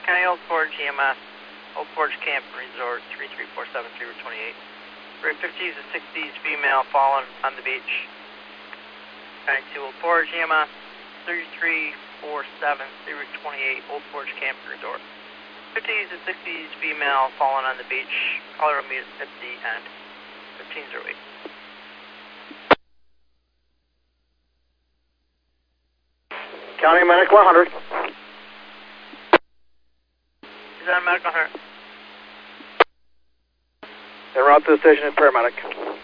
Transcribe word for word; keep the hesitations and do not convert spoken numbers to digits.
County Old Forge E M S, Old Forge Camp Resort, three three four seven, three twenty-eight. Route fifties and sixties, female fallen on the beach. County two Old Forge E M S, three three four seven, three twenty-eight, Old Forge Camp Resort. fifties and sixties, female fallen on the beach. Colorado meet at fifty and fifteen oh eight. County Medic one hundred. Is that a medical hunter? En route to the station is paramedic.